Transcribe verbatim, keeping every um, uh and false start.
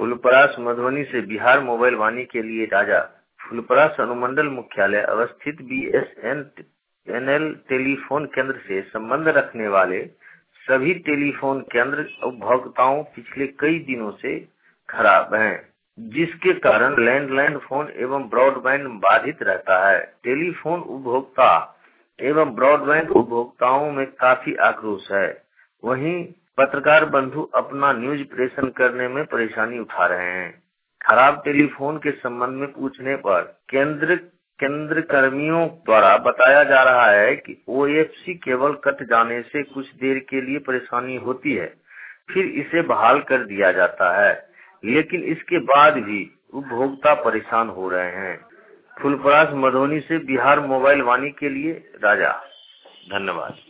फुलपरास मधुबनी से बिहार मोबाइल वाणी के लिए राजा। फुलपरास अनुमंडल मुख्यालय अवस्थित B S N L telephone केंद्र से संबंध रखने वाले सभी टेलीफोन केंद्र उपभोक्ताओं पिछले कई दिनों से खराब हैं, जिसके कारण लैंडलाइन फोन एवं ब्रॉडबैंड बाधित रहता है। टेलीफोन उपभोक्ता एवं ब्रॉडबैंड उपभोक्ताओं में काफी आक्रोश है। वहीं पत्रकार बंधु अपना न्यूज प्रेषण करने में परेशानी उठा रहे हैं। खराब टेलीफोन के संबंध में पूछने पर केंद्र केंद्र कर्मियों द्वारा बताया जा रहा है कि O F C cable cut जाने से कुछ देर के लिए परेशानी होती है, फिर इसे बहाल कर दिया जाता है, लेकिन इसके बाद भी उपभोक्ता परेशान हो रहे हैं। फुलपरास मधुबनी से बिहार मोबाइल वाणी के लिए राजा। धन्यवाद।